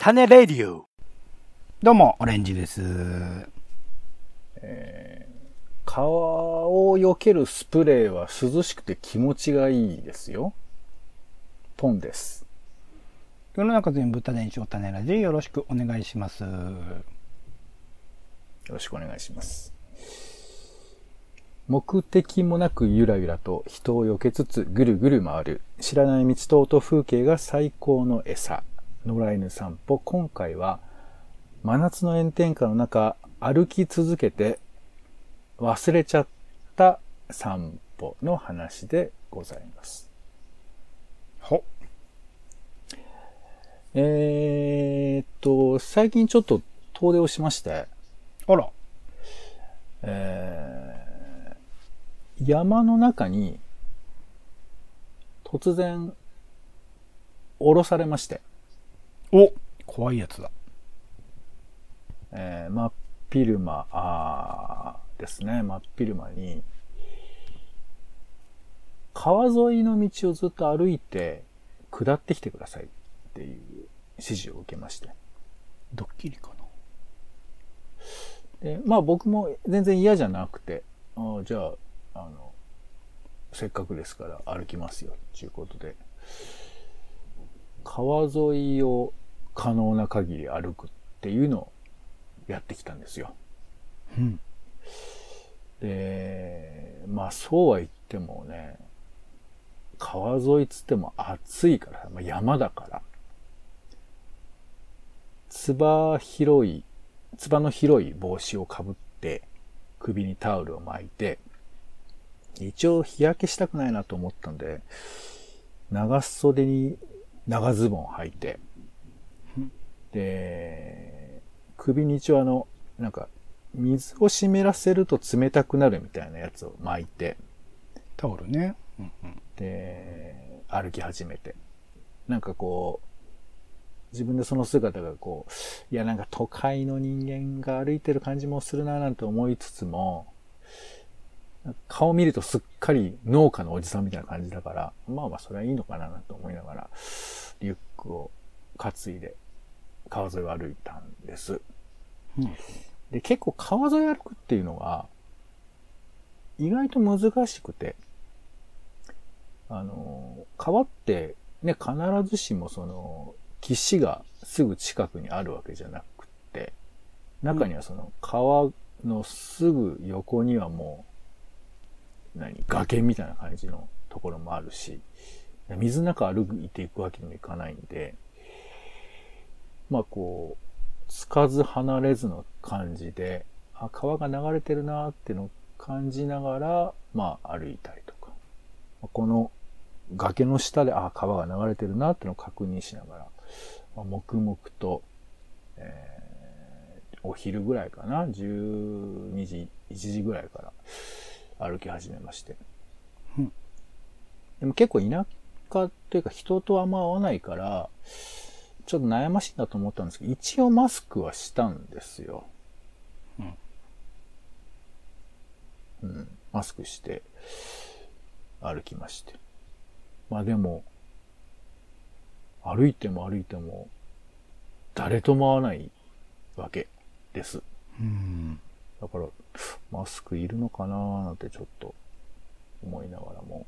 種レディオ。 どうも、オレンジです。 蚊を避けるスプレーは涼しくて気持ちがいいですよ。ポンです。 世の中全部種子種ラジよろしくお願いします。よろしくお願いします。目的もなくゆらゆらと人を避けつつぐるぐる回る知らない道と音風景が最高の餌。野良犬散歩。今回は真夏の炎天下の中歩き続けて忘れちゃった散歩の話でございます。 ほ。 最近ちょっと遠出をしまして。 あら。 山の中に突然降ろされまして。 お、怖いやつだ。 真っ昼間ですね。真っ昼間に川沿いの道をずっと歩いて下ってきてくださいっていう指示を受けまして。 ドッキリかで、まあ僕も全然嫌じゃなくて、じゃあ、せっかくですから歩きますよということで、川沿いを可能な限り歩くっていうのをやってきたんですよ。 うん。 で、まあそうは言ってもね、川沿いつっても暑いから、まあ、山だから、つばの広い帽子をかぶって、首にタオルを巻いて、一応日焼けしたくないなと思ったんで、長袖に長ズボンを履いて、で、首に一応なんか、水を湿らせると冷たくなるみたいなやつを巻いて、 タオルね。 うんうん、で、歩き始めて。なんかこう、自分でその姿がこう、いやなんか都会の人間が歩いてる感じもするななんて思いつつも、顔見るとすっかり農家のおじさんみたいな感じだから、まあまあそれはいいのかななんて思いながら、リュックを担いで川沿いを歩いたんです。 うん、 で、結構川沿い歩くっていうのが、意外と難しくて、川ってね、必ずしも岸がすぐ近くにあるわけじゃなくって、中には川のすぐ横にはもう、崖みたいな感じのところもあるし、水の中歩いていくわけにもいかないんで、まあこう、つかず離れずの感じで、川が流れてるなーっていうのを感じながら、まあ歩いたりとか、この崖の下で、川が流れてるなっていうのを確認しながら、黙々と、お昼ぐらいかな、12時、1時ぐらいから歩き始めまして。 うん、 でも結構田舎というか人とあんま会わないから、ちょっと悩ましいなと思ったんですけど、一応マスクはしたんですよ。うん。マスクして歩きまして。まあでも、歩いても誰とも会わないわけです。 うん。 だから、マスクいるのかなーなんてちょっと思いながらも。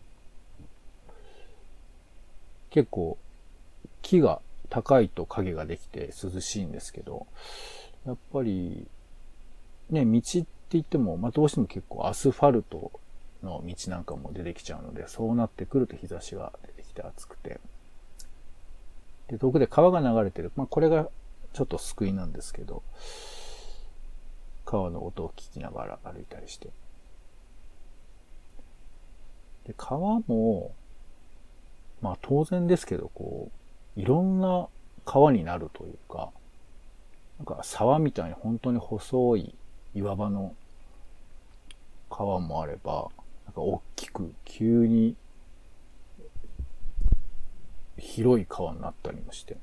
結構、木が高いと影ができて涼しいんですけど、やっぱり、ね、道って言っても、まあどうしても結構アスファルトの道なんかも出てきちゃうので、そうなってくると日差しが出てきて暑くて。で、遠くで川が流れてる。まあこれがちょっと救いなんですけど、川の音を聞きながら歩いたりして。で、川も、まあ当然ですけど、こう、いろんな川になるというか、なんか沢みたいに本当に細い岩場の川もあれば、なんか大きく急に広い川になったりもして。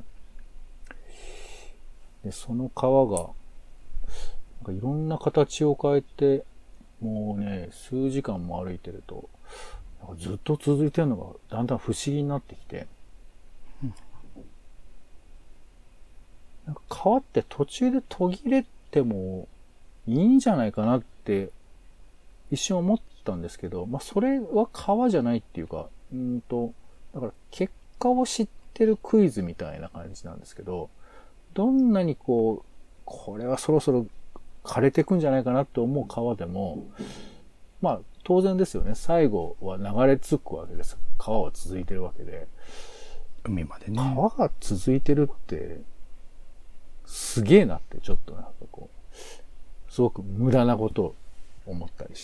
で、その川が、なんかいろんな形を変えて、もうね、数時間も歩いてると、なんかずっと続いてるのがだんだん不思議になってきて、 なんか川って途中で途切れてもいいんじゃないかなって一瞬思ったんですけど、まあそれは川じゃないっていうか、だから結果を知ってるクイズみたいな感じなんですけど、どんなにこれはそろそろ枯れてくんじゃないかなって思う川でも、まあ当然ですよね。最後は流れ着くわけです。川は続いてるわけで。 海までね。 川が続いてるって、すげえなってちょっとなんかすごく無駄なことを思ったりして。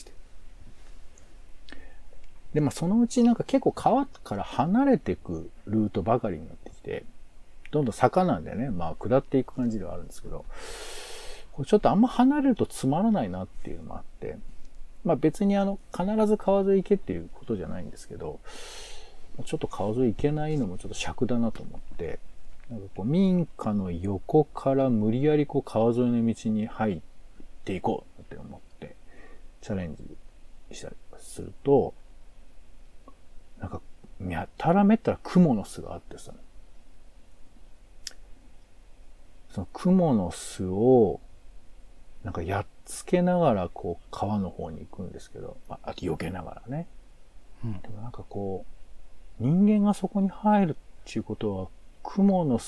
で、まあそのうちなんか結構川から離れていくルートばかりになってきて、どんどん坂なんでね、まあ下っていく感じではあるんですけど、これちょっとあんま離れるとつまらないなっていうのもあって、まあ別に必ず川沿い行けっていうことじゃないんですけど、ちょっと川沿い行けないのもちょっと尺だなと思って、なんか民家の横から無理やり川沿いの道に入っていこうって思ってチャレンジしたりすると、なんかやたらめったら蜘蛛の巣があってさ、その蜘蛛の巣をなんかやっつけながら川の方に行くんですけど、避けながらね。でもなんか人間がそこに入るっていうことは、蜘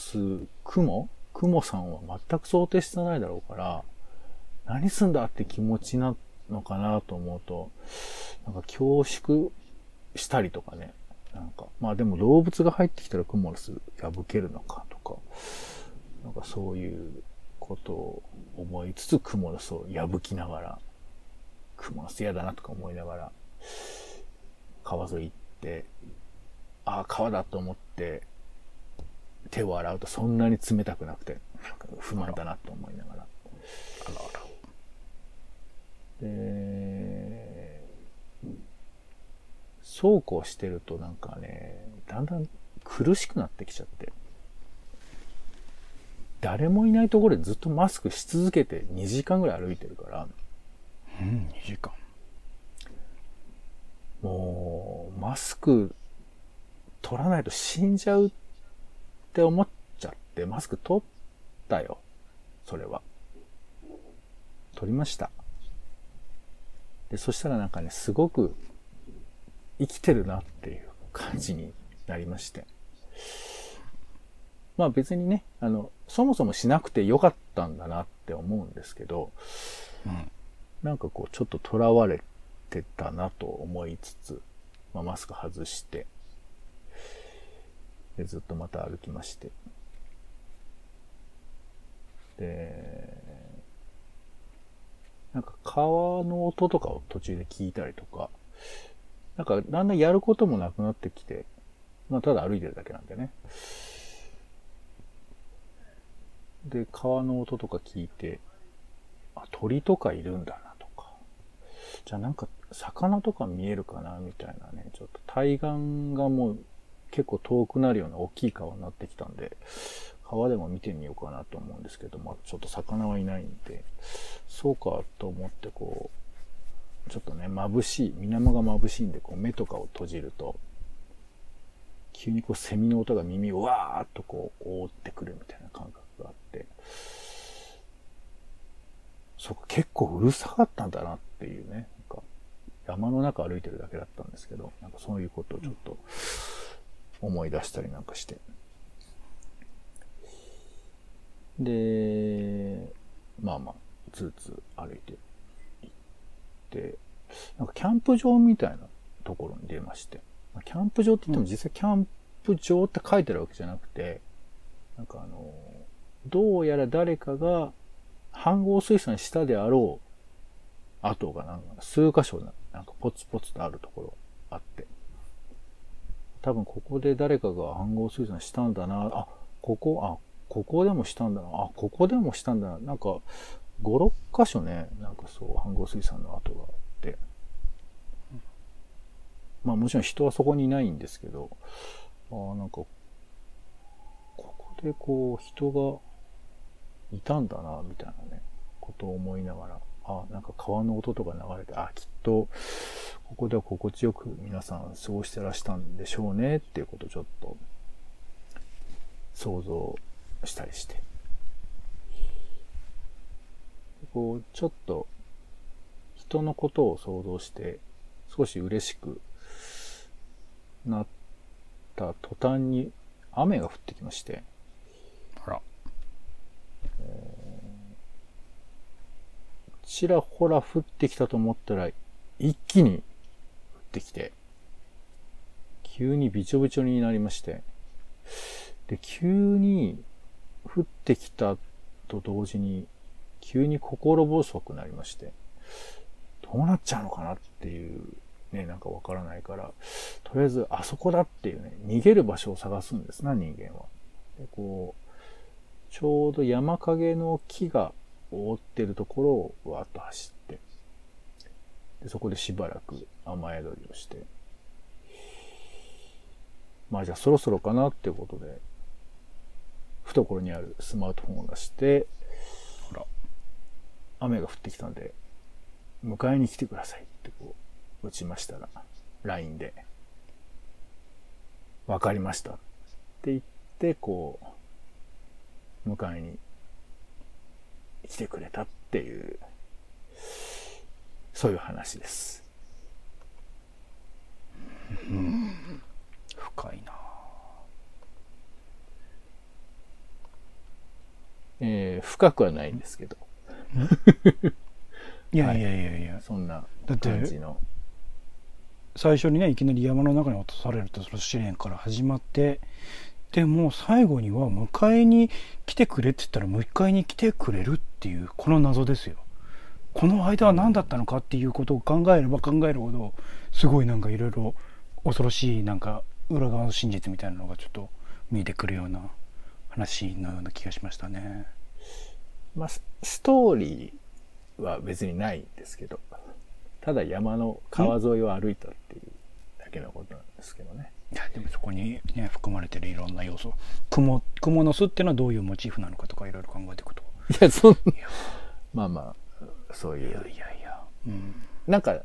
蛛さんは全く想定してないだろうから、何すんだって気持ちなのかなと思うと、なんか恐縮したりとかね。なんか、まあでも動物が入ってきたら蜘蛛の巣破けるのかとか、なんかそういうことを思いつつ蜘蛛の巣を破きながら、蜘蛛の巣嫌だなとか思いながら、川沿い行って、ああ、川だと思って、手を洗うとそんなに冷たくなくて、なんか不満だなと思いながら。で、そうこうしてるとなんかね、だんだん苦しくなってきちゃって。誰もいないところでずっとマスクし続けて2時間ぐらい歩いてるから。 2時間。 もう、マスク取らないと死んじゃうって思っちゃって、マスク取ったよ。それは。取りました。で、そしたらなんかね、すごく生きてるなっていう感じになりまして。まあ別にね、そもそもしなくてよかったんだなって思うんですけど、なんかちょっと囚われてたなと思いつつ、まあ、マスク外して、で、ずっとまた歩きまして。で、なんか川の音とかを途中で聞いたりとか、なんかだんだんやることもなくなってきて、まあただ歩いてるだけなんでね。で、川の音とか聞いて、鳥とかいるんだなとか、じゃあなんか魚とか見えるかなみたいなね、ちょっと対岸がもう結構遠くなるような大きい川になってきたんで、川でも見てみようかなと思うんですけど、まあちょっと魚はいないんで、そうかと思ってちょっとね、眩しい、水面が眩しいんで、目とかを閉じると、急にセミの音が耳をわーっと覆ってくるみたいな感覚があって、そこ結構うるさかったんだなっていうね、なんか山の中歩いてるだけだったんですけど、なんかそういうことをちょっと思い出したりなんかして。で、まあまあ、つーつー歩いて行って、なんかキャンプ場みたいなところに出まして、キャンプ場って言っても実際キャンプ場って書いてあるわけじゃなくて、なんかどうやら誰かが飯盒水産したであろう跡がなんか数箇所なんかポツポツとあるところあって、多分ここで誰かが飯盒水産したんだな、ここでもしたんだな、ここでもしたんだな、なんか5、6箇所ね、なんか飯盒水産の跡があって、まあもちろん人はそこにいないんですけど、なんか、ここで人がいたんだな、みたいなね、ことを思いながら、なんか川の音とか流れて、きっと、ここでは心地よく皆さん過ごしてらしたんでしょうね、っていうことをちょっと、想像したりして。 こう、ちょっと、人のことを想像して、少し嬉しくなった途端に雨が降ってきまして。 あら。 ちらほら降ってきたと思ったら、一気に降ってきて、急にびちょびちょになりまして、で、急に降ってきたと同時に、急に心細くなりまして、どうなっちゃうのかなっていう、ね、なんかわからないから、とりあえずあそこだっていうね、逃げる場所を探すんですな、人間は。で、こう、ちょうど山陰の木が覆ってるところをわーっと走って、でそこでしばらく雨宿りをして、まあじゃあそろそろかなっていうことで、懐にあるスマートフォンを出して、ほら、雨が降ってきたんで、迎えに来てくださいってこう、打ちましたら、LINE で、わかりましたって言って、こう、迎えに来てくれたっていう、そういう話です。 深いな。 深くはないんですけど。 いやいやいやいや、 はい、そんな感じの。 最初にね、いきなり山の中に落とされると、その試練から始まって、でも最後には迎えに来てくれって言ったら迎えに来てくれるっていうこの謎ですよ。この間は何だったのかっていうことを考えれば考えるほど、すごいなんかいろいろ恐ろしいなんか裏側の真実みたいなのがちょっと見えてくるような話のような気がしましたね。 まあ、ストーリーは別にないんですけど、ただ山の川沿いを歩いたっていうだけのことなんですけどね。 いやでもそこにね含まれてるいろんな要素、雲の巣っていうのはどういうモチーフなのかとかいろいろ考えていくと、 いやまあまあそういう、 いや、うん、 なんか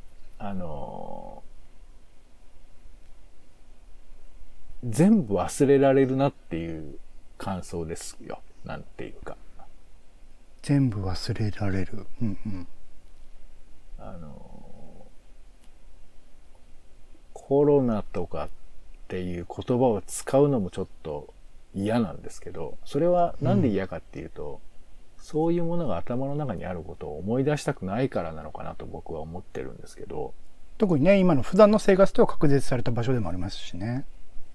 全部忘れられるなっていう感想ですよ。なんていうか。 全部忘れられる。うんうん。 コロナとかっていう言葉を使うのもちょっと嫌なんですけど、それはなんで嫌かっていうと、そういうものが頭の中にあることを思い出したくないからなのかなと僕は思ってるんですけど。 特にね、今の普段の生活とは隔絶された場所でもありますしね。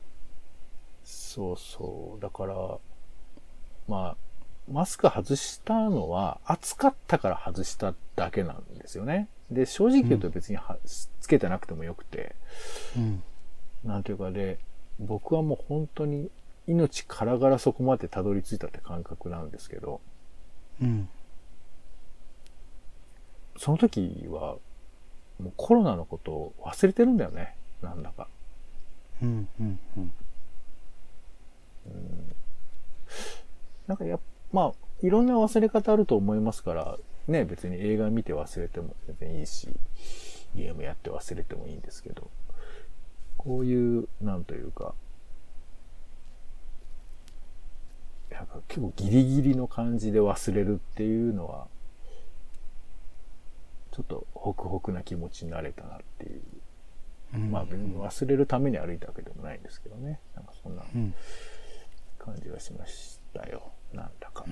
そうそう。だから、まあ、マスク外したのは暑かったから外しただけなんですよね。で、正直言うと別につけてなくてもよくて、なんていうかで、僕はもう本当に命からがらそこまでたどり着いたって感覚なんですけど、その時はもうコロナのことを忘れてるんだよね、なんだか。なんかまあ、いろんな忘れ方あると思いますから、ね、別に映画見て忘れても全然いいし、ゲームやって忘れてもいいんですけど、こういう、なんというか、なんか結構ギリギリの感じで忘れるっていうのは、ちょっとホクホクな気持ちになれたなっていう。まあ別に忘れるために歩いたわけでもないんですけどね。なんかそんな感じがしましたよ。なんだか。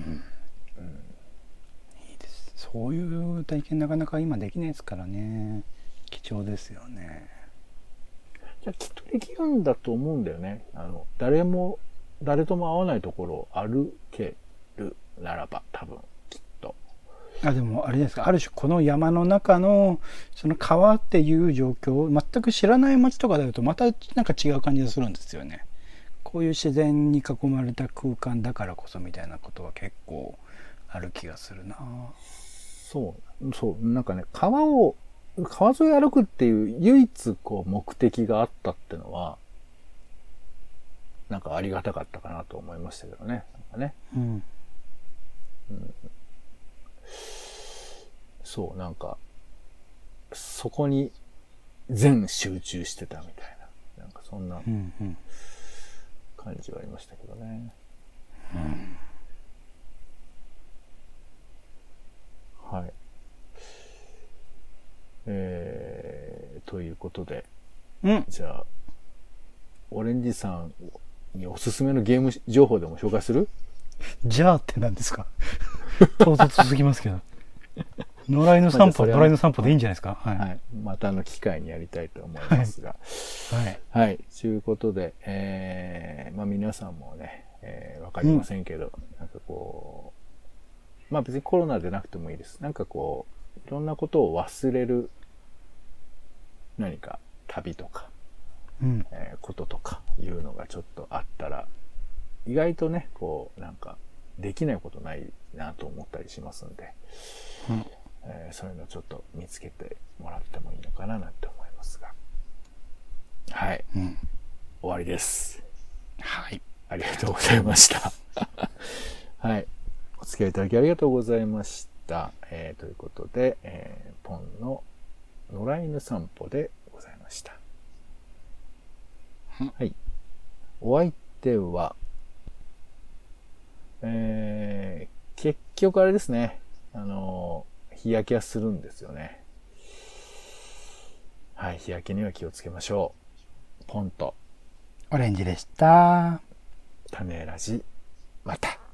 いいです。そういう体験なかなか今できないですからね。貴重ですよね。 いや、きっとできるんだと思うんだよね。誰とも会わないところを歩けるならば、多分、きっと。 でもあれですか、ある種この山の中のその川っていう状況、全く知らない街とかだとまたなんか違う感じがするんですよね。こういう自然に囲まれた空間だからこそみたいなことは結構ある気がするな。 そう、なんかね、川沿い歩くっていう唯一こう目的があったってのは、なんかありがたかったかなと思いましたけどね。なんかね。そう、なんか、そこに全集中してたみたいな。なんかそんな感じはありましたけどね。はい。 ということで、 うん。 じゃあ、オレンジさんにおすすめのゲーム情報でも紹介する？ じゃあって何ですか？唐突続きますけど。野良犬散歩、野良犬散歩でいいんじゃないですか？はい。 はい。また機会にやりたいと思いますが。 はい。 はい。ということで、まあ皆さんもね、わかりませんけど、なんかこう、まあ別にコロナでなくてもいいです。なんかこう、いろんなことを忘れる何か旅とか、こととかいうのがちょっとあったら、意外とね、こう、なんか、できないことないなと思ったりしますんで、そういうのをちょっと見つけてもらってもいいのかななんて思いますが。はい。終わりです。 はい。 ありがとうございました。はい。お付き合いいただきありがとうございました。ということで、ポンの野良犬散歩でございました。はい。お相手は、結局あれですね。日焼けはするんですよね。はい。日焼けには気をつけましょう。ポンと。 オレンジでした。 種ラジ。また。